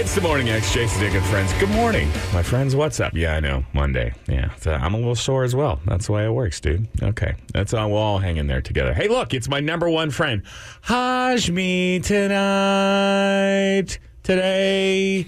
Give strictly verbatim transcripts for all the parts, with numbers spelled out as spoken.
It's the Morning X. Jason Dick and friends. Good morning, my friends. What's up? Yeah, I know. Monday. Yeah. So I'm a little sore as well. That's the way it works, dude. Okay. That's all. We'll all hang in there together. Hey, look, it's my number one friend. Hajmi tonight. Today.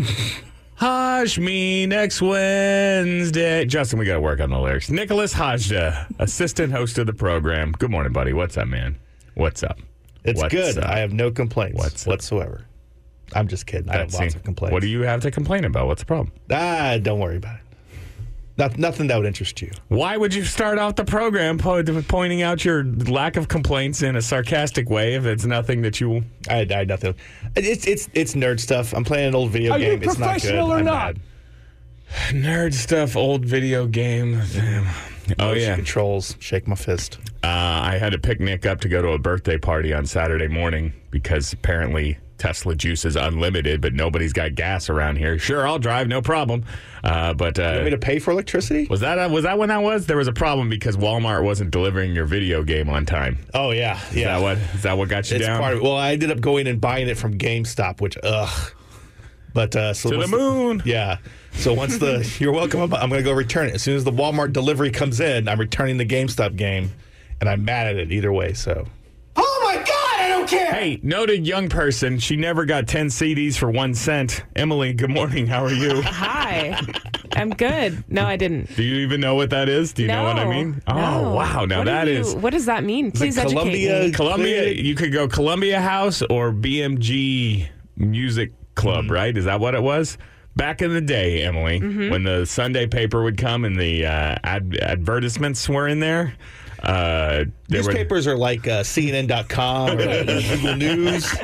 Hajmi next Wednesday. Justin, we got to work on the lyrics. Nicholas Hajda, assistant host of the program. Good morning, buddy. What's up, man? What's up? It's What's good. up? I have no complaints What's up? whatsoever. I'm just kidding. I have That's- lots of complaints. What do you have to complain about? What's the problem? Ah, don't worry about it. Not, nothing that would interest you. Why would you start off the program po- pointing out your lack of complaints in a sarcastic way if it's nothing that you... I, I had nothing. It's it's it's nerd stuff. I'm playing an old video Are you game. It's not good. professional or I'm not? bad. Nerd stuff, old video game. Damn. Oh, Motion yeah. Controls. Shake my fist. Uh, I had to pick Nick up to go to a birthday party on Saturday morning because apparently Tesla juice is unlimited, but nobody's got gas around here. Sure, I'll drive, no problem. Uh, but uh, You want me to pay for electricity? was that uh, was that when that was? There was a problem because Walmart wasn't delivering your video game on time. Oh yeah, Is yeah. that what? Is that what got you It's down? part of it. Well, I ended up going and buying it from GameStop, which ugh. But uh, so To the once moon. yeah. So once the you're welcome, I'm, I'm going to go return it as soon as the Walmart delivery comes in. I'm returning the GameStop game, and I'm mad at it either way. So Oh my God, I don't care. Hey, noted young person. She never got ten C Ds for one cent. Emily, good morning. How are you? Hi. I'm good. No, I didn't. Do you even know what that is? Do you no, know what I mean? Oh, no. wow. Now what that do you, is What does that mean? Please educate Columbia- me. Columbia. You could go Columbia House or B M G Music Club, Mm-hmm. right? Is that what it was? Back in the day, Emily, Mm-hmm. when the Sunday paper would come and the uh, ad- advertisements were in there. Uh, there were- newspapers are like uh, C N N dot com or uh, Google News.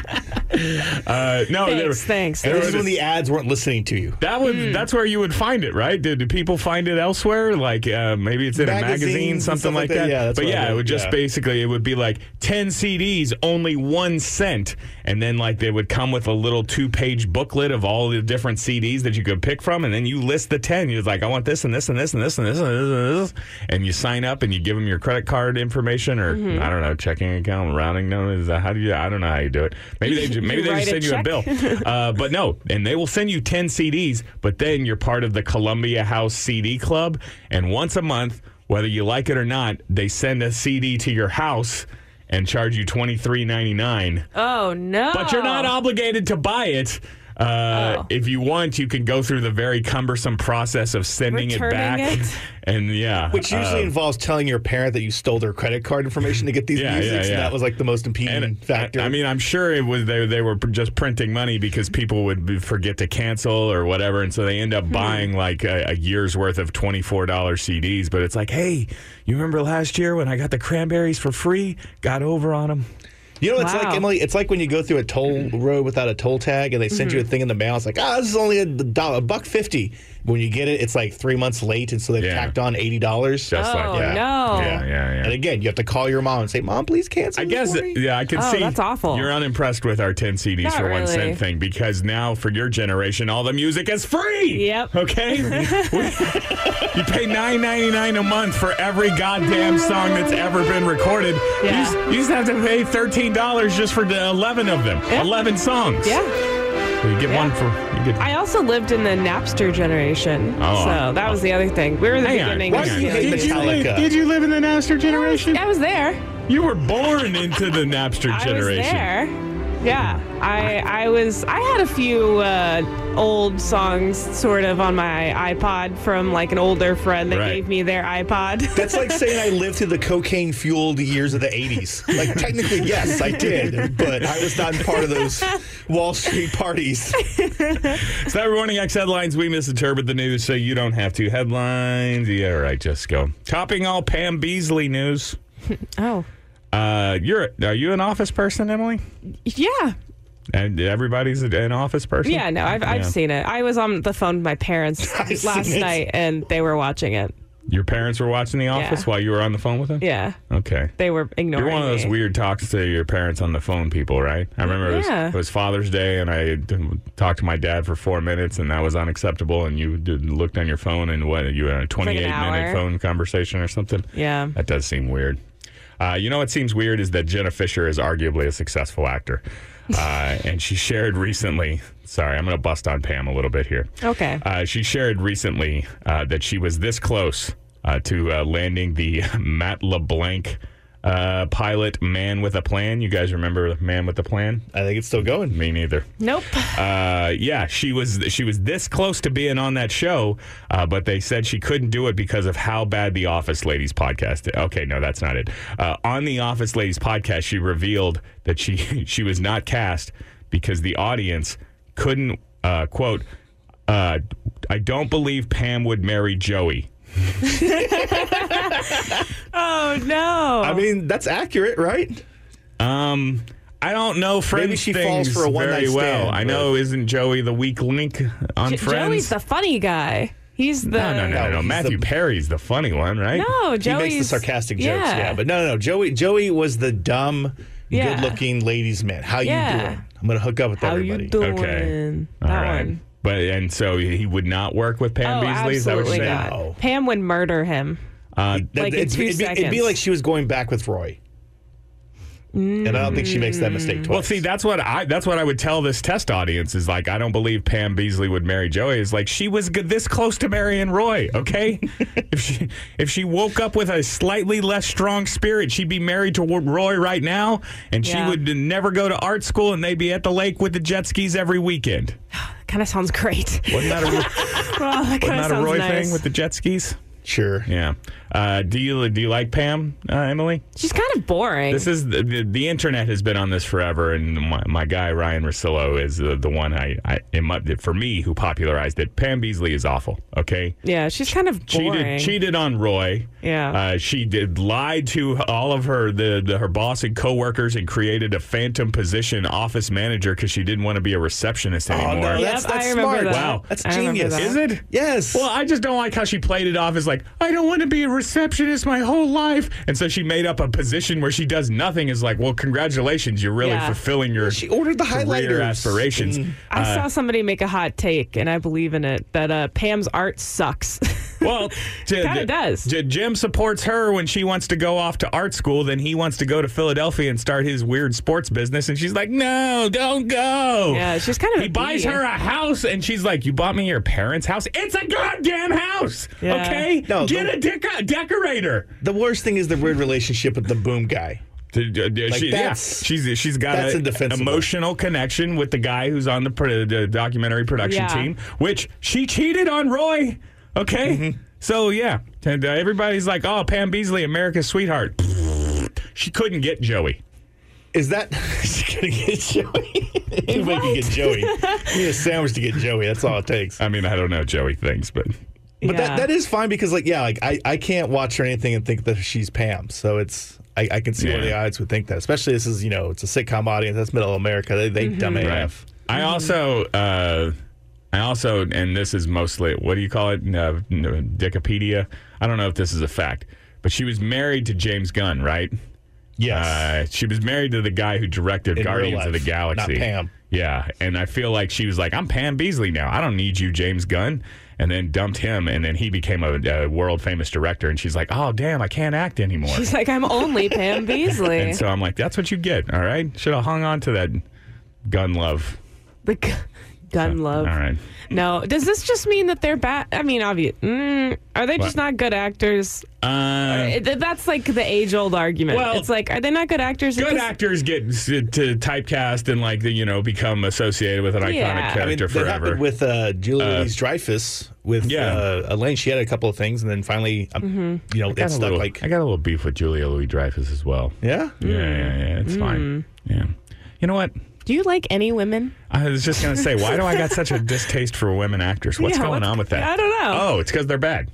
uh, no, there, Thanks, thanks. there And this was- is when the ads weren't listening to you. That would Hmm. that's where you would find it, right? Do, do people find it elsewhere? Like uh, maybe it's in a Magazines magazine, and something stuff like like that. that. Yeah, that's but what I yeah, it heard. would just Yeah. basically it would be like ten C Ds, only one cent, and then like they would come with a little two page booklet of all the different C Ds that you could pick from, and then you list the ten. You're like, I want this and this and this and this and this and this and this, and you sign up and you give them your credit card information or Mm-hmm. I don't know, checking account, routing number. Is that how do you? I don't know how you do it. Maybe they ju- maybe You they just write a send you a bill. check. Uh, but no, and they will send you ten C Ds, but then you're part of the Columbia House C D Club. And once a month, whether you like it or not, they send a C D to your house and charge you twenty-three ninety-nine. Oh, no. But you're not obligated to buy it. Uh, Oh. If you want, you can go through the very cumbersome process of sending it Returning back. it? And yeah. Which usually uh, involves telling your parent that you stole their credit card information to get these Yeah, musics, yeah, and yeah. that was like the most impeding And factor. I, I mean, I'm sure it was they, they were just printing money because people would be- forget to cancel or whatever, and so they end up buying like a, a year's worth of twenty-four dollars C Ds. But it's like, hey, you remember last year when I got the cranberries for free? Got over on them. You know, it's Wow. like Emily. It's like when you go through a toll road without a toll tag, and they send you a thing in the mail. It's like, ah, this is only a dollar, a buck fifty. When you get it, it's like three months late, and so they've Yeah. tacked on eighty dollars. Just Oh, like that. no. Yeah, yeah, yeah. And again, you have to call your mom and say, "Mom, please cancel." I this guess, for me." yeah, I can Oh, see that's awful. you're unimpressed with our ten C Ds Not for one really. cent thing because now for your generation, all the music is free. Yep. Okay? We- you pay nine ninety-nine a month for every goddamn song that's ever been recorded. You, Yeah. just, you just have to pay thirteen dollars just for the eleven of them. Yeah. eleven songs. Yeah. So you get Yeah. one for. You get, I also lived in the Napster generation. Oh. so that was the other thing. We were the hang on. beginning. Why of do you feeling- hate Did you, live, Metallica? did you live in the Napster generation? I was there. You were born into the Napster I was generation. there. Yeah, I I was. I had a few uh, old songs sort of on my iPod from like an older friend that Right. gave me their iPod. That's like saying I lived through the cocaine-fueled years of the eighties. Like, technically, yes, I did, but I was not part of those Wall Street parties. So every morning, X headlines, we misinterpret the news so you don't have to. Headlines, yeah, right, just go. Topping all Pam Beasley news. Oh, Uh, you're are you an office person, Emily? yeah. And everybody's an office person? Yeah, no, I've, I've Yeah. seen it. I was on the phone with my parents I've last seen it. night, and they were watching it. Your parents were watching The Office Yeah. while you were on the phone with them? Yeah, Okay. they were ignoring You're one of those me. weird talks to your parents on the phone people, right? I remember it, was, Yeah. it was Father's Day, and I d- talked to my dad for four minutes, and that was unacceptable. And you did, looked on your phone, and what? You had a twenty-eight minute hour. phone conversation or something? Yeah. That does seem weird. Uh, you know what seems weird is that Jenna Fisher is arguably a successful actor. uh, and she shared recently. Sorry, I'm going to bust on Pam a little bit here. Okay. Uh, she shared recently uh, that she was this close uh, to uh, landing the Matt LeBlanc uh, pilot Man with a Plan. You guys remember Man with a Plan? I think it's still going. Me neither. Nope. Uh, yeah, she was she was this close to being on that show, uh, but they said she couldn't do it because of how bad the Office Ladies podcast is. Okay, no, that's not it. Uh, on the Office Ladies podcast, she revealed that she she was not cast because the audience couldn't, uh, quote, uh, I don't believe Pam would marry Joey. Oh, no. I mean, that's accurate, right? Um, I don't know Friends Maybe she things falls for a one-night very well. stand, I but- know, isn't Joey the weak link on J- Friends? Joey's the funny guy. He's the... no, no, no, no, No, no. he's Matthew the- Perry's the funny one, right? No, He Joey's... makes the sarcastic jokes, yeah. yeah. But no, no, no. Joey Joey was the dumb, Yeah. good-looking ladies' man. How you Yeah. doing? I'm going to hook up with How everybody. you doing? Okay. That All right. one. But and so he would not work with Pam Oh, Beasley. Is that what you're absolutely saying? not. No. Pam would murder him. Uh, That- Like in it'd, two it'd be, it'd be seconds. like she was going back with Roy. And I don't think she makes that mistake twice. well, see, that's what I that's what I would tell this test audience is like, I don't believe Pam Beasley would marry Joey. Is like she was good, this close to marrying Roy. Okay, if she if she woke up with a slightly less strong spirit, she'd be married to Roy right now, and she Yeah. would never go to art school, and they'd be at the lake with the jet skis every weekend. Kind of sounds great. Wasn't that a, Well, that wasn't kind of that a sounds Roy nice. thing with the jet skis? Sure. Yeah. Uh, do you do you like Pam, uh, Emily? She's kind of boring. This is the, the, the internet has been on this forever, and my, my guy Ryan Russillo is the, the one I, I in my, for me who popularized it. Pam Beasley is awful. Okay, yeah, she's kind of boring. cheated cheated on Roy. Yeah. uh, she did lied to all of her the, the her boss and coworkers and created a phantom position office manager because she didn't want to be a receptionist Oh, anymore. no, that's, Yep, I that's remember smart. that. Wow. That's I remember genius. that. Is it? Yes. Well, I just don't like how she played it off as like, I don't want to be a receptionist my whole life. And so she made up a position where she does nothing. Is like, well, congratulations. You're really Yeah. fulfilling your she ordered the career highlighters. aspirations. And- I Uh, saw somebody make a hot take, and I believe in it, that uh, Pam's art sucks. Well, J- Kinda J- does. J- Jim supports her when she wants to go off to art school. Then he wants to go to Philadelphia and start his weird sports business. And she's like, no, don't go. Yeah, she's kind of He a buys bee. her a house, and she's like, you bought me your parents' house? It's a goddamn house. Yeah. Okay? No, Get the- a dec- decorator. The worst thing is the weird relationship with the boom guy. Like she, yeah, that's- she's she's got that's an indefensible. emotional connection with the guy who's on the, pro- the documentary production Yeah. team, which she cheated on Roy. Okay, Mm-hmm. so yeah, and uh, everybody's like, "Oh, Pam Beasley, America's sweetheart." She couldn't get Joey. Is that she's gonna get Joey? Anybody can get Joey. You need a sandwich to get Joey. That's all it takes. I mean, I don't know Joey things, but But Yeah. that, that is fine because, like, yeah, like I, I can't watch her anything and think that she's Pam. So it's I, I can see where Yeah. the odds would think that. Especially this is you know it's a sitcom audience. That's middle America. They they dumb A F. I also, uh, I also, and this is mostly, what do you call it? Uh, Wikipedia. I don't know if this is a fact, but she was married to James Gunn, right? Yes. Uh, she was married to the guy who directed In Guardians real of the life, Galaxy. not Pam. Yeah, and I feel like she was like, I'm Pam Beasley now. I don't need you, James Gunn. And then dumped him, and then he became a, a world famous director. And she's like, oh, damn, I can't act anymore. She's like, I'm only Pam Beasley. And so I'm like, that's what you get, all right? Should have hung on to that gun love. the gu- gun love. All right. No, does this just mean that they're bad? I mean, obvious. Mm, are they just What? not good actors? Uh, It- That's like the age-old argument. Well, it's like, are they not good actors? Good Because- actors get s- to typecast and like the, you know become associated with an iconic Yeah. I mean, I mean, character that forever. happened with uh, Julia Uh, Louis-Dreyfus with yeah. uh, Elaine. She had a couple of things, and then finally, um, Mm-hmm. you know, I got it a stuck little, like, I got a little beef with Julia Louis Dreyfus as well. yeah. Yeah, yeah, yeah. It's fine. Yeah. You know what? Do you like any women? I was just gonna say, why do I got such a distaste for women actors? What's Yeah, going what's- on with that? I don't know. Oh, it's because they're bad.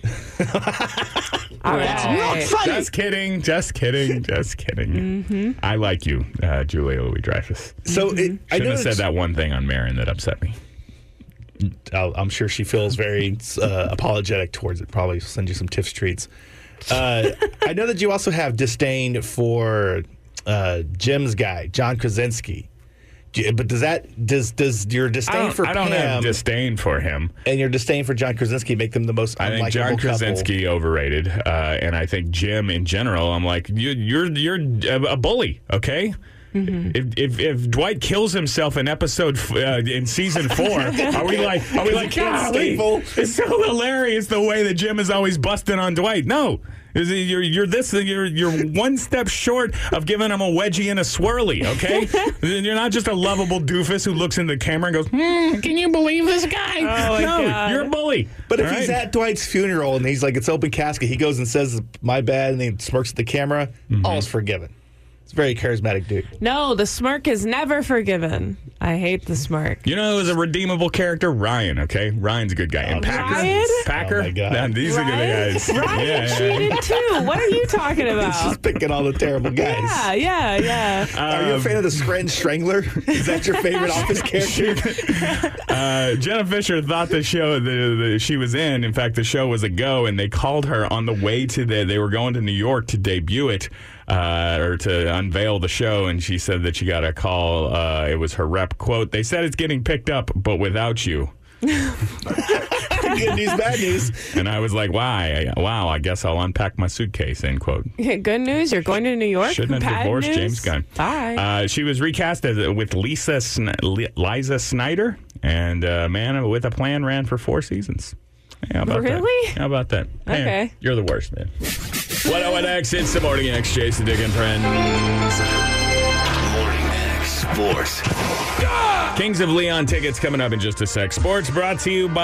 All right. Just kidding. Just kidding. Just kidding. Mm-hmm. I like you, uh, Julia Louis Dreyfus. So it, I Shouldn't know have said it's- that one thing on Marin that upset me. I'll- I'm sure she feels very uh, apologetic towards it. Probably send you some tiff treats. Uh, I know that you also have disdain for uh, Jim's guy, John Krasinski. Do you- But does that does does your I disdain don't, for I don't Pam have disdain for him. and your disdain for John Krasinski make them the most I think John unlikable couple? Krasinski overrated, uh, and I think Jim in general. I'm like, you, you're you're a bully, okay? Mm-hmm. If, if if Dwight kills himself in episode f- uh, in season four, are we like are we like golly, it's so hilarious the way that Jim is always busting on Dwight? No. Is it, you're you're this you're you're one step short of giving him a wedgie and a swirly, okay? You're not just a lovable doofus who looks in the camera and goes, hmm, "Can you believe this guy?" Oh, my no, God. you're a bully. But if All he's right? at Dwight's funeral and he's like, it's open casket, he goes and says, "My bad," and he smirks at the camera. Mm-hmm. All's forgiven. It's a very charismatic dude. No, the smirk is never forgiven. I hate the smirk. You know, who's a redeemable character? Ryan, okay? Ryan's a good guy. And Packer. Ryan? Packer. Oh, my God. Yeah, these are Ryan? good guys. Ryan Yeah, yeah. cheated too. What are you talking He's about? just picking all the terrible guys. Yeah, yeah, yeah. Are you a fan of the Scranton Strangler? Is that your favorite office character? Uh, Jenna Fisher thought the show the, the, she was in, in fact, the show was a go, and they called her on the way to the, they were going to New York to debut it, uh, or to unveil the show, and she said that she got a call. Uh, it was her rep quote. They said it's getting picked up, but without you. Good news, bad news. And I was like, why? Wow, I guess I'll unpack my suitcase, end quote. Good news, you're going to New York. Shouldn't have Bad divorced news? James Gunn. Bye. Uh, she was recast as, with Lisa Sn- Li- Liza Snyder, and uh, Man with a Plan ran for four seasons. Hey, how about Really? That? How about that? Hey, Okay. you're the worst, man. one oh one X, it's the Morning X, Jason Dick and friends. Morning X Sports. Kings of Leon tickets coming up in just a sec. Sports brought to you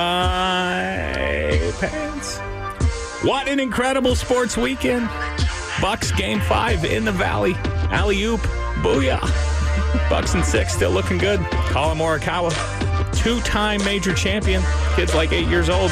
by Pants. What an incredible sports weekend. Bucks game five in the Valley. Alley-oop. Booyah. Bucks and six still looking good. Colin Morikawa, two-time major champion. Kid's like eight years old.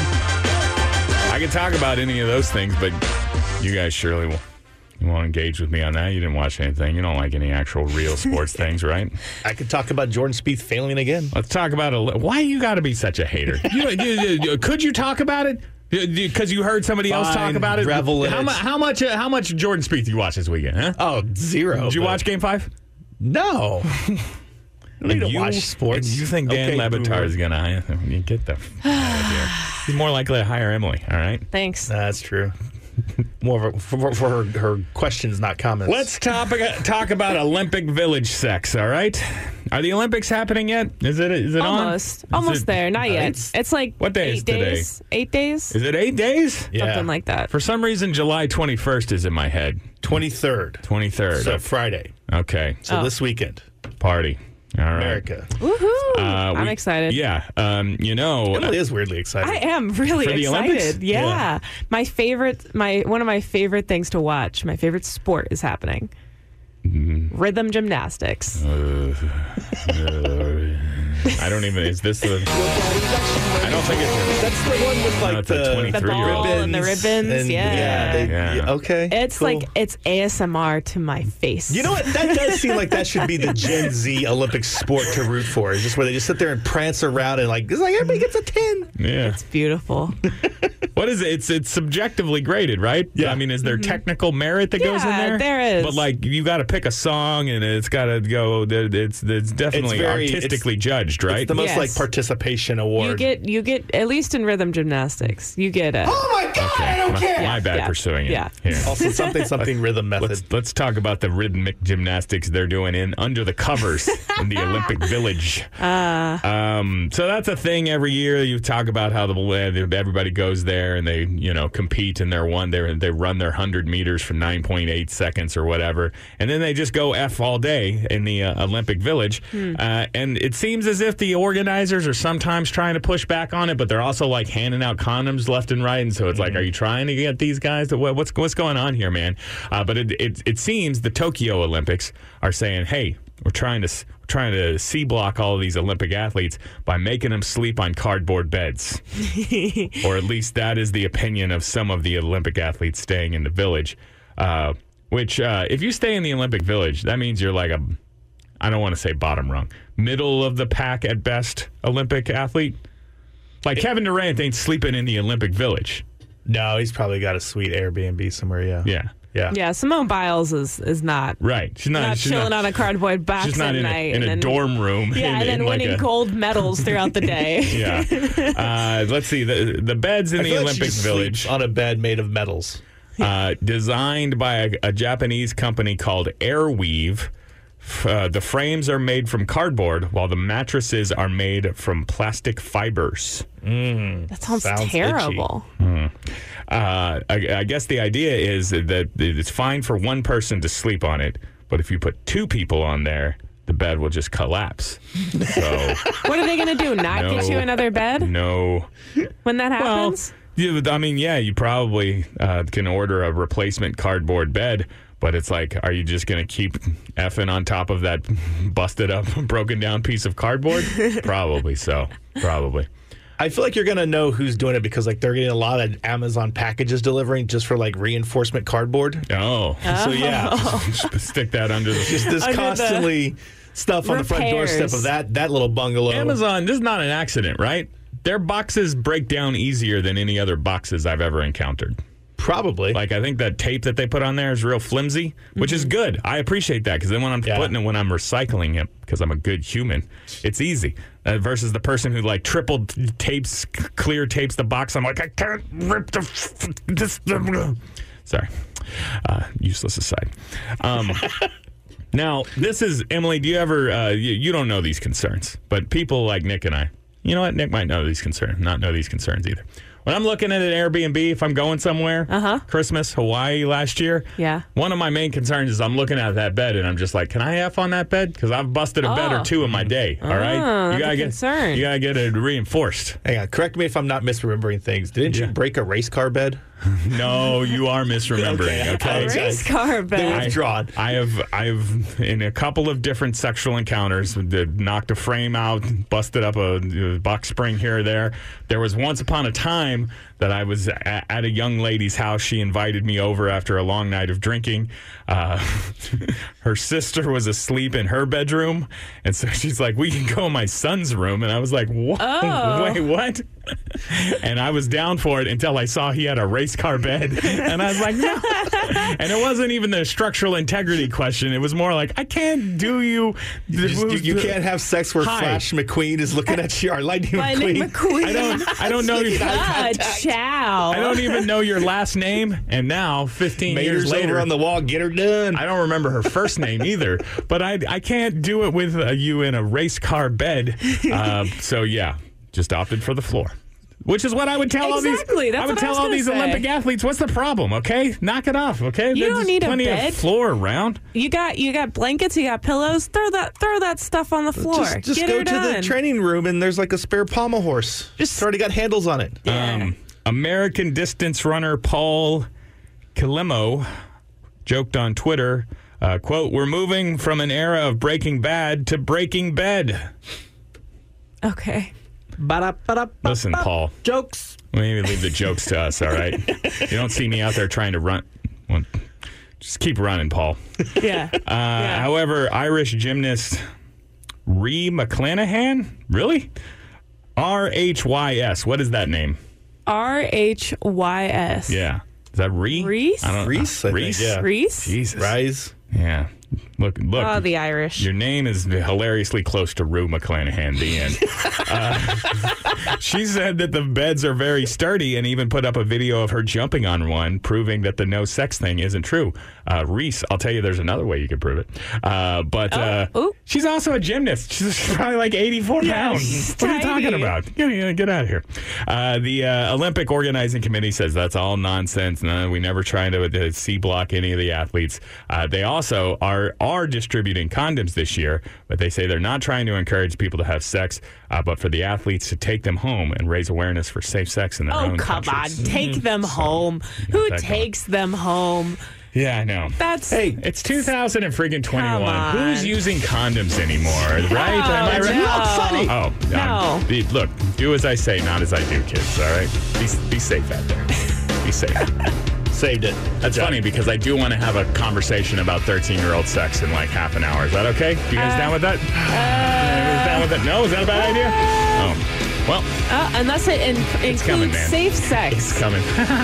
I can talk about any of those things, but you guys surely will. You won't engage with me on that. You didn't watch anything. You don't like any actual real sports things, right? I could talk about Jordan Spieth failing again. Let's talk about a. li- Why you got to be such a hater? You, you, you- could you talk about it? Because you heard somebody else talk Fine, about it. revel in how, it. mu- how much? Uh, how much Jordan Spieth did you watch this weekend? Huh? Oh, zero. Did you but- watch Game Five? No. I don't need to you, watch sports. and you think Dan Okay, Levitar boomer. is gonna hire him? You get the f- out of here. He's more likely to hire Emily. All right. Thanks. That's true. More of a, for, for her, her questions, not comments. Let's talk, talk about Olympic Village sex, all right? Are the Olympics happening yet? Is it is it on? Almost. Is Almost it- there. Not yet. it's- It's, like What day eight is today? days. Eight days? Is it eight days? Yeah. Something like that. For some reason, July twenty-first is in my head. twenty-third. twenty-third. So Friday. Okay. So Oh. this weekend. Party. All right. America. Woohoo! Uh, I'm we- excited. Yeah. Um, you know, Emily is weirdly excited. I am really For the excited. Olympics? Yeah. Yeah. My favorite my one of my favorite things to watch, my favorite sport is happening. Mm-hmm. Rhythm gymnastics. I don't even. Is this the? I don't think it's. That's the one with like it's a the, twenty-three The ball and the ribbons, and- yeah. they- Yeah. yeah, Okay. It's cool. like it's A S M R to my face. You know what? That does seem like that should be the Gen Z Olympic sport to root for. It's just where they just sit there and prance around and like it's like everybody gets a ten. Yeah. Beautiful. What is it? It's it's subjectively graded, right? Yeah. I mean, is there technical merit that goes in Mm-hmm. Yeah, there? there is. But like, you got to pick a song, and it's got to go. It's it's definitely It's very- artistically it's- judged, right? It's the most Yes. like participation award. You get you get at least in rhythm gymnastics, you get a Oh my God, I don't my, care. my bad Yeah. pursuing it. Yeah. Here. also something something rhythm method. Let's let's talk about the rhythmic gymnastics they're doing in under the covers in the Olympic Village. Uh, Um, so that's a thing every year. You talk about how the everybody goes there and they you know compete and they're one they they run their hundred meters for nine point eight seconds or whatever, and then they just go f all day in the uh, Olympic Village. Uh, and it seems as if the organizers are sometimes trying to push back on it, but they're also like handing out condoms left and right. And so it's like, are you trying to get these guys to what, what's what's going on here, man? Uh, but it, it it seems the Tokyo Olympics are saying, hey, we're trying to we're trying to C block all of these Olympic athletes by making them sleep on cardboard beds, or at least that is the opinion of some of the Olympic athletes staying in the village. Uh, which, uh, if you stay in the Olympic Village, that means you're like a, I don't want to say bottom rung, middle of the pack at best Olympic athlete. Like Kevin Durant ain't sleeping in the Olympic Village. No, he's probably got a sweet Airbnb somewhere. Yeah. Yeah. Yeah. yeah, Simone Biles is is not Right. She's not, not she's chilling not, on a cardboard box she's not at in night a, in and a then, dorm room. Yeah, in, and then in like winning a, gold medals throughout the day. Yeah. Uh, let's see. The the beds in I the feel like she Olympic just Village, sleeps on a bed made of metals. uh, designed by a, a Japanese company called Airweave, Uh, the frames are made from cardboard, while the mattresses are made from plastic fibers. Mm, That sounds, sounds terrible. Uh, I, I guess the idea is that it's fine for one person to sleep on it, but if you put two people on there, the bed will just collapse. So What are they going to do? Not No. get you another bed no. when that Well, happens? yeah, I mean, yeah, you probably uh, can order a replacement cardboard bed, but it's like, are you just going to keep effing on top of that busted up, broken down piece of cardboard? Probably so. Probably. I feel like you're gonna know who's doing it because like they're getting a lot of Amazon packages delivering just for like reinforcement cardboard. Oh. So yeah, Just stick that under the. just this Under the constantly stuff on the front repairs. doorstep of that that little bungalow. Amazon, this is not an accident, right? Their boxes break down easier than any other boxes I've ever encountered. Probably. Like, I think that tape that they put on there is real flimsy, which is good. I appreciate that because then when I'm Yeah. putting it, when I'm recycling it, because I'm a good human, it's easy. Uh, versus the person who like triple t- tapes, c- clear tapes the box. I'm like, I can't rip the f- this. Sorry, uh, useless aside. Um, now, this is Emily. Do you ever? Uh, you, you don't know these concerns, but people like Nick and I. You know what? Nick might know these concerns, not know these concerns either. When I'm looking at an Airbnb, if I'm going somewhere, Uh-huh. Christmas, Hawaii last year, Yeah. one of my main concerns is I'm looking at that bed and I'm just like, can I F on that bed? Because I've busted a bed or Oh. two in my day. All right, Oh, that's a get concern. you gotta get it reinforced. Hang on, correct me if I'm not misremembering things. Didn't Yeah. you break a race car bed? No, you are misremembering. Okay, Okay, I- Race car bed. Withdrawn. I have I've in a couple of different sexual encounters that knocked a frame out, busted up a, a box spring here or there. There was once upon a time that I was a, at a young lady's house. She invited me over after a long night of drinking. Uh, her sister was asleep in her bedroom, and so she's like, "We can go in my son's room." And I was like, "What? Oh. Wait, what?" And I was down for it until I saw he had a race car bed, and I was like, "No." And it wasn't even the structural integrity question. It was more like, I can't do you. You, just- you- you can't have sex where Hi. Flash McQueen is looking at you. Or Lightning Lightning McQueen. McQueen. I don't. I don't know. Making Your, eye God, contact. chow. I don't even know your last name. And now, fifteen years Mater's later, over on the wall. Get her done. I don't remember her first name either. But I, I can't do it with uh, you in a race car bed. Uh, so yeah, just opted for the floor. Which is what I would tell Exactly, all these. that's I would what I tell was all gonna these say. Olympic athletes. What's the problem? Okay, knock it off. Okay, You don't There's need a plenty bed. of floor around. You got you got blankets, you got pillows. Throw that throw that stuff on the floor. Just, just Get go her to done. the training room and there's like a spare pommel horse. Just- it's already got handles on it. Yeah. Um, American distance runner Paul Kilimo joked on Twitter, uh, quote, "We're moving from an era of Breaking Bad to Breaking Bed." Okay. Listen, Paul, Jokes. maybe leave the jokes to us, all right? You don't see me out there trying to run. Well, just keep running, Paul. Yeah. Uh, Yeah. However, Irish gymnast Rhea McClanahan, really? R H Y S. What is that name? R H Y S. Yeah. Is that Rhea? Reese? I don't Reese, I think, Reese? yeah. Reese? Jesus. Rise. Yeah. Look, look. Oh, the Irish. Your name is hilariously close to Rue McClanahan, the end. uh, she said that the beds are very sturdy and even put up a video of her jumping on one, proving that the no sex thing isn't true. Uh, Reese, I'll tell you there's another way you could prove it. Uh, but uh, ooh. she's also a gymnast. She's probably like eighty-four Yeah, pounds. she's What are you tiny. talking about? Get, get- get out of here. Uh, the uh, Olympic Organizing Committee says that's all nonsense. No, we never try to uh, C-block any of the athletes. Uh, they also are, are distributing condoms this year, but they say they're not trying to encourage people to have sex, uh, but for the athletes to take them home and raise awareness for safe sex in their Oh, own come countries. on. Take them home. Who that takes them home? Yeah, I know. That's Hey, It's two thousand twenty-one. Come on. Who's using condoms anymore, right? Am I right? no. funny. Oh, um, No. be- look, do as I say, not as I do, kids, all right? Be, be safe out there. Be safe. Saved it. That's funny because I do want to have a conversation about thirteen-year-old sex in like half an hour. Is that okay? You guys Uh, down with that? You guys down with that? No? Is that a bad idea? Oh, well, uh, unless it in, includes coming, man. safe sex. it's coming.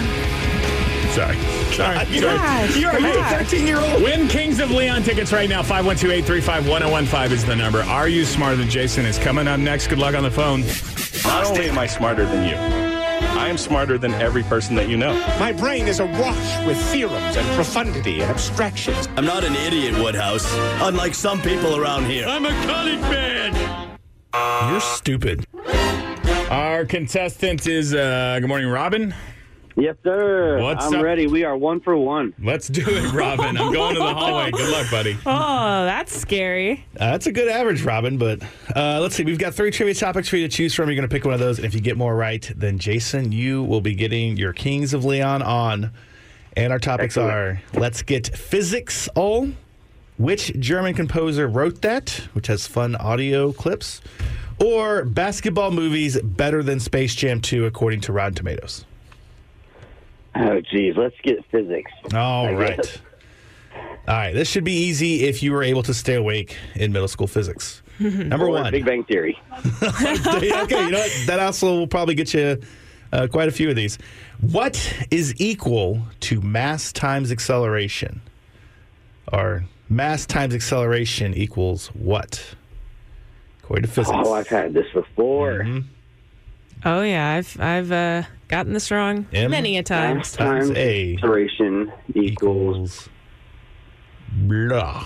Sorry. Sorry. You Sorry. are, you are God. a thirteen-year-old. Win Kings of Leon tickets right now. five one two, eight three five, one oh one five is the number. Are You Smarter Than Jason is coming up next. Good luck on the phone. Not only am I smarter than you, I am smarter than every person that you know. My brain is awash with theorems and profundity and abstractions. I'm not an idiot, Woodhouse, unlike some people around here. I'm a college man. You're stupid. Our contestant is, uh, good morning, Robin. Yes, sir. What's I'm up? ready. We are one for one. Let's do it, Robin. I'm going to the hallway. Good luck, buddy. Oh, that's scary. Uh, that's a good average, Robin, but uh, let's see. We've got three trivia topics for you to choose from. You're going to pick one of those, and if you get more right, then Jason, you will be getting your Kings of Leon on. And our topics Excellent. are, let's get physics all. Which German composer wrote that, which has fun audio clips? Or basketball movies better than Space Jam two, according to Rotten Tomatoes? Oh, geez. Let's get physics. All I right. guess. All right. This should be easy if you were able to stay awake in middle school physics. Number Or one. Big Bang Theory. Okay, you know what? That also will probably get you uh, quite a few of these. What is equal to mass times acceleration? Or mass times acceleration equals what? According to physics. Oh, I've had this before. Mhm. Oh yeah, I've I've uh, gotten this wrong M many a times. times Times A acceleration equals equals blah.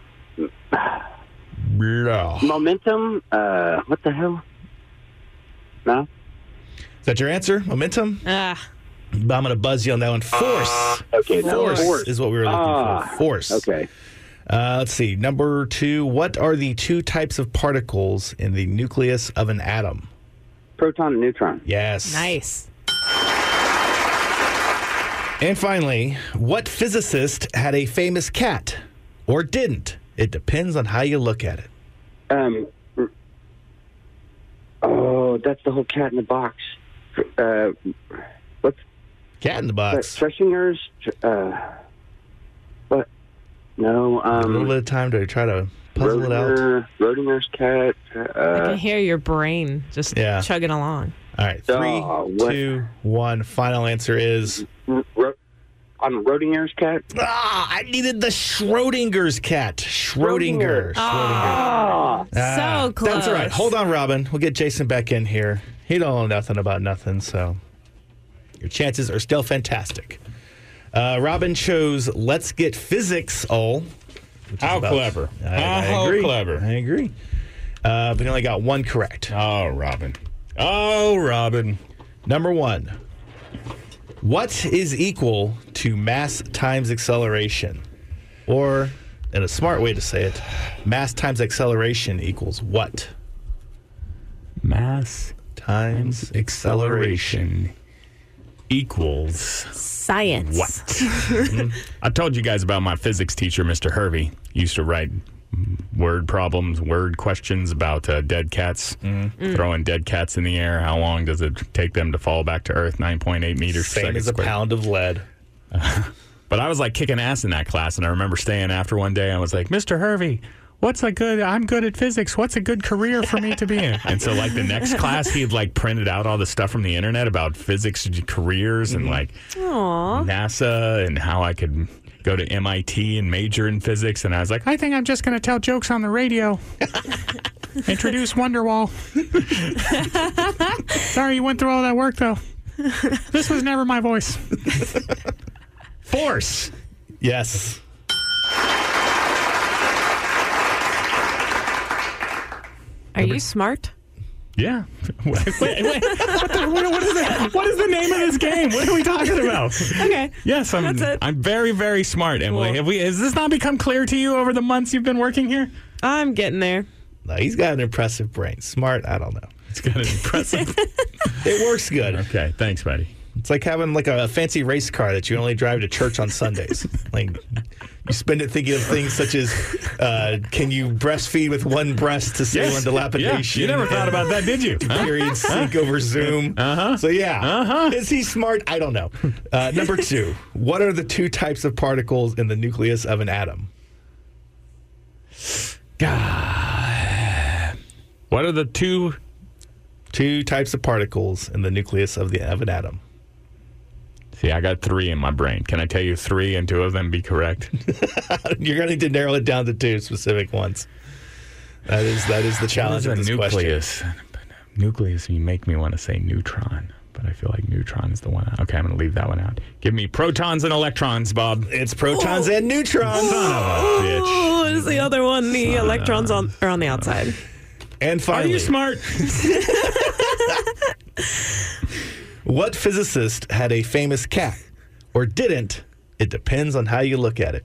Blah. momentum. Uh, what the hell? No? Is that your answer? Momentum? Ah, I'm going to buzz you on that one. Force. Okay, no, Force, force. is what we were looking Ah, for. Force. Okay. Uh, let's see. Number two. What are the two types of particles in the nucleus of an atom? Proton and neutron. Yes. nice. And finally, what physicist had a famous cat or didn't? It depends on how you look at it. Um. Oh, that's the whole cat in the box. Uh, what's Cat in the that? box. Schrodinger's. Uh, what? No. A little Um. bit of time to try to puzzle it out. Rodinger- Rodinger's cat. I Uh, can hear your brain just Yeah. chugging along. All right. Three, Oh, what? two, one. Final answer is. Ro- on Rodinger's cat. Ah, I needed the Schrodinger's cat. Schrodinger. Schrodinger. Ah, Ah, So close. That's all right. Hold on, Robin. We'll get Jason back in here. He don't know nothing about nothing, so your chances are still fantastic. Uh, Robin chose Let's Get Physics All. which is How about- clever. I, I How agree. clever. I agree. Uh, but he only got one correct. Oh, Robin. Oh, Robin. Number one. What is equal to mass times acceleration? Or, in a smart way to say it, mass times acceleration equals what? Mass Times acceleration. acceleration equals Science. what? I told you guys about my physics teacher, Mister Hervey. He used to write word problems, word questions about uh, dead cats, throwing dead cats in the air. How long does it take them to fall back to Earth? nine point eight meters per Same second as a squared. pound of lead. But I was like kicking ass in that class, and I remember staying after one day. I was like, Mister Hervey, what's a good, I'm good at physics. What's a good career for me to be in? And so like the next class, he had like printed out all the stuff from the internet about physics careers and like Aw. NASA and how I could go to M I T and major in physics. And I was like, I think I'm just going to tell jokes on the radio. Introduce Wonderwall. Sorry you went through all that work, though. This was never my voice. Force. Yes. Are you smart? Yeah. Wait, wait, wait. What, the, what, what, is the, what is the name of this game? What are we talking about? Okay. Yes, I'm. That's it. I'm very, very smart, Emily. Cool. Have we? Has this not become clear to you over the months you've been working here? I'm getting there. No, he's got an impressive brain. Smart, I don't know. It's got an impressive. It works good. Okay, thanks, buddy. It's like having like a fancy race car that you only drive to church on Sundays. Like you spend it thinking of things such as, uh, can you breastfeed with one breast to save on dilapidation? Yeah, you never thought about that, did you? Huh? Period sync over Zoom. Uh-huh. So yeah, Uh-huh. is he smart? I don't know. Uh, number two, what are the two types of particles in the nucleus of an atom? God. What are the two? Two types of particles in the nucleus of the of an atom. See, I got three in my brain. Can I tell you three and two of them be correct? You're going to need to narrow it down to two specific ones. That is that is the challenge What of is this a question. nucleus? Nucleus, you make me want to say neutron. but I feel like neutron is the one. Okay, I'm going to leave that one out. Give me protons and electrons, Bob. It's protons and neutrons. Son of a bitch. Oh, what is the other one? The Son electrons on are on the outside. And Are finally, you smart? what physicist had a famous cat or didn't? It depends on how you look at it.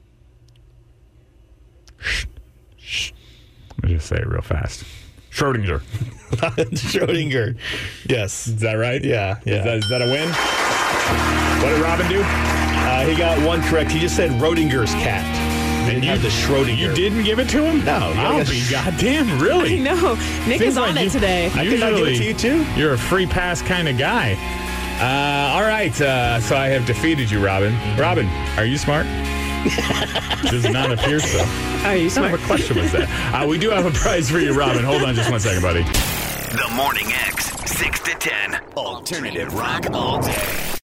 Let me just say it real fast. Schrodinger. Schrodinger. Yes. Is that right? Yeah. Yeah. Is that, is that a win? What did Robin do? Uh, he got one correct. He just said Rodinger's cat. He didn't have the Schrodinger. You didn't give it to him? No, you I'll gotta- be goddamn, really? I know. Nick Seems is on like it you- today. I could not give it to you too. You're a free pass kind of guy. Uh, all right, uh, so I have defeated you, Robin. Robin, are you smart? Does not appear so. Are you What smart? kind of a question was that? Uh, we do have a prize for you, Robin. Hold on just one second, buddy. The Morning X, six to ten. Alternative rock all day.